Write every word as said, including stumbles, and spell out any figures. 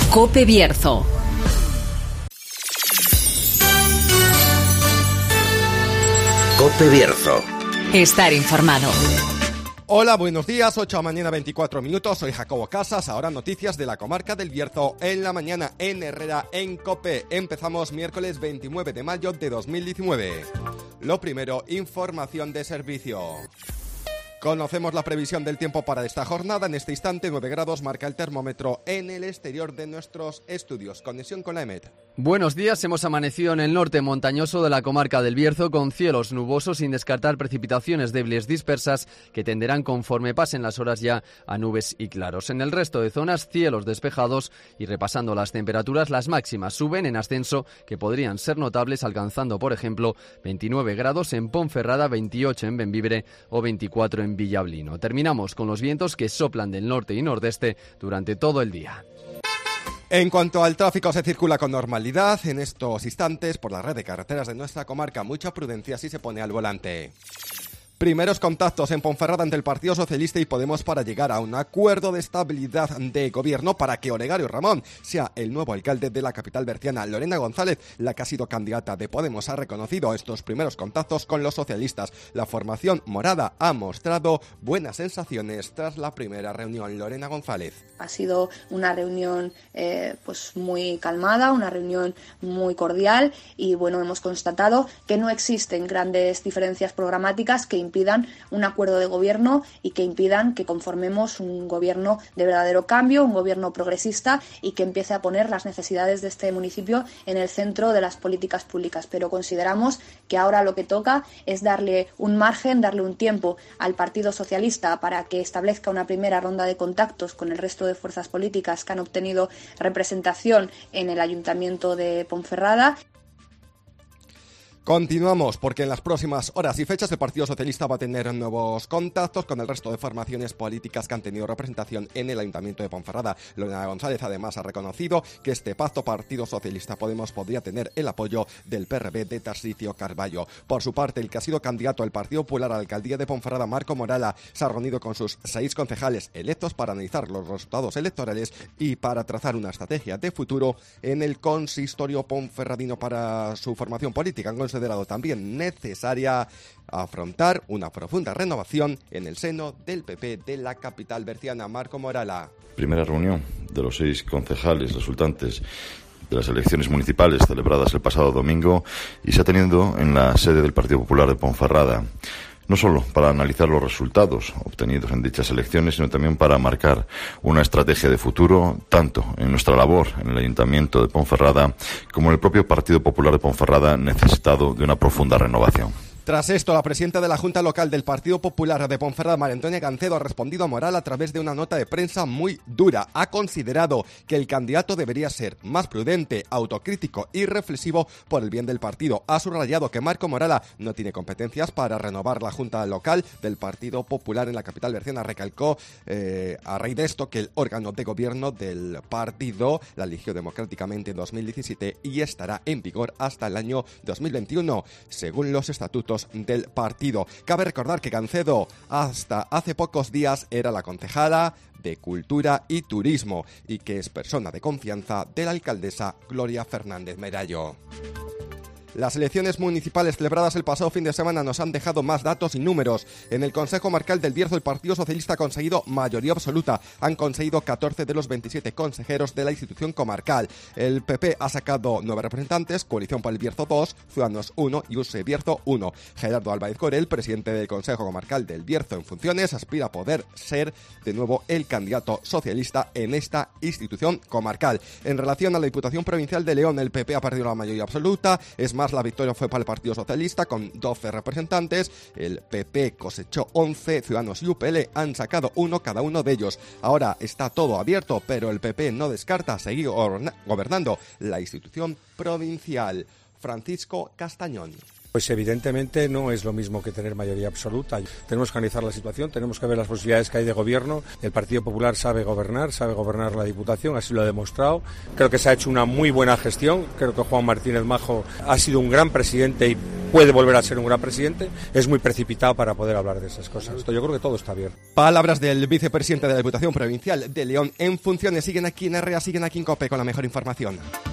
COPE Bierzo. COPE Bierzo. Estar informado. Hola, buenos días, ocho de la mañana, veinticuatro minutos, soy Jacobo Casas, ahora noticias de la comarca del Bierzo en la mañana en Herrera en COPE. Empezamos miércoles veintinueve de mayo de dos mil diecinueve. Lo primero, información de servicio. Conocemos la previsión del tiempo para esta jornada. En este instante, nueve grados marca el termómetro en el exterior de nuestros estudios. Conexión con la EMET. Buenos días, hemos amanecido en el norte montañoso de la comarca del Bierzo con cielos nubosos sin descartar precipitaciones débiles dispersas que tenderán conforme pasen las horas ya a nubes y claros. En el resto de zonas, cielos despejados y repasando las temperaturas, las máximas suben en ascenso que podrían ser notables alcanzando, por ejemplo, veintinueve grados en Ponferrada, veintiocho en Bembibre o veinticuatro en Villablino. Terminamos con los vientos que soplan del norte y nordeste durante todo el día. En cuanto al tráfico, se circula con normalidad en estos instantes por la red de carreteras de nuestra comarca. Mucha prudencia si se pone al volante. Primeros contactos en Ponferrada entre el Partido Socialista y Podemos para llegar a un acuerdo de estabilidad de gobierno para que Olegario Ramón sea el nuevo alcalde de la capital berciana. Lorena González, la que ha sido candidata de Podemos, ha reconocido estos primeros contactos con los socialistas. La formación morada ha mostrado buenas sensaciones tras la primera reunión. Lorena González. Ha sido una reunión eh, pues muy calmada, una reunión muy cordial y bueno, hemos constatado que no existen grandes diferencias programáticas que impidan un acuerdo de gobierno y que impidan que conformemos un gobierno de verdadero cambio, un gobierno progresista y que empiece a poner las necesidades de este municipio en el centro de las políticas públicas. Pero consideramos que ahora lo que toca es darle un margen, darle un tiempo al Partido Socialista para que establezca una primera ronda de contactos con el resto de fuerzas políticas que han obtenido representación en el Ayuntamiento de Ponferrada. Continuamos porque en las próximas horas y fechas el Partido Socialista va a tener nuevos contactos con el resto de formaciones políticas que han tenido representación en el Ayuntamiento de Ponferrada. Lorena González además ha reconocido que este pacto Partido Socialista Podemos podría tener el apoyo del P R B de Tarsicio Carballo. Por su parte, el que ha sido candidato al Partido Popular a la alcaldía de Ponferrada, Marco Morala, se ha reunido con sus seis concejales electos para analizar los resultados electorales y para trazar una estrategia de futuro en el consistorio ponferradino para su formación política. Han considerado también necesaria afrontar una profunda renovación en el seno del P P de la capital berciana. Marco Morala. Primera reunión de los seis concejales resultantes de las elecciones municipales celebradas el pasado domingo y se ha tenido en la sede del Partido Popular de Ponferrada. No solo para analizar los resultados obtenidos en dichas elecciones, sino también para marcar una estrategia de futuro, tanto en nuestra labor en el Ayuntamiento de Ponferrada como en el propio Partido Popular de Ponferrada, necesitado de una profunda renovación. Tras esto, la presidenta de la Junta Local del Partido Popular de Ponferrada, María Antonia Gancedo, ha respondido a Morala a través de una nota de prensa muy dura. Ha considerado que el candidato debería ser más prudente, autocrítico y reflexivo por el bien del partido. Ha subrayado que Marco Morala no tiene competencias para renovar la Junta Local del Partido Popular en la capital berciana. Recalcó eh, a raíz de esto que el órgano de gobierno del partido la eligió democráticamente en dos mil diecisiete y estará en vigor hasta el año dos mil veintiuno, según los estatutos del partido. Cabe recordar que Gancedo hasta hace pocos días era la concejala de Cultura y Turismo y que es persona de confianza de la alcaldesa Gloria Fernández Merallo. Las elecciones municipales celebradas el pasado fin de semana nos han dejado más datos y números. En el Consejo Comarcal del Bierzo, el Partido Socialista ha conseguido mayoría absoluta. Han conseguido catorce de los veintisiete consejeros de la institución comarcal. El P P ha sacado nueve representantes, Coalición por el Bierzo dos, Ciudadanos uno y U S E Bierzo uno. Gerardo Álvarez Corel, presidente del Consejo Comarcal del Bierzo en funciones, aspira a poder ser de nuevo el candidato socialista en esta institución comarcal. En relación a la Diputación Provincial de León, el P P ha perdido la mayoría absoluta. Es más, la victoria fue para el Partido Socialista con doce representantes. El P P cosechó once, Ciudadanos y U P L han sacado uno cada uno de ellos. Ahora está todo abierto, pero el P P no descarta seguir gobernando la institución provincial. Francisco Castañón. Pues evidentemente no es lo mismo que tener mayoría absoluta. Tenemos que analizar la situación, tenemos que ver las posibilidades que hay de gobierno. El Partido Popular sabe gobernar, sabe gobernar la Diputación, así lo ha demostrado. Creo que se ha hecho una muy buena gestión. Creo que Juan Martínez Majo ha sido un gran presidente y puede volver a ser un gran presidente. Es muy precipitado para poder hablar de esas cosas. Yo creo que todo está bien. Palabras del vicepresidente de la Diputación Provincial de León en funciones. Siguen aquí en R A, siguen aquí en COPE con la mejor información.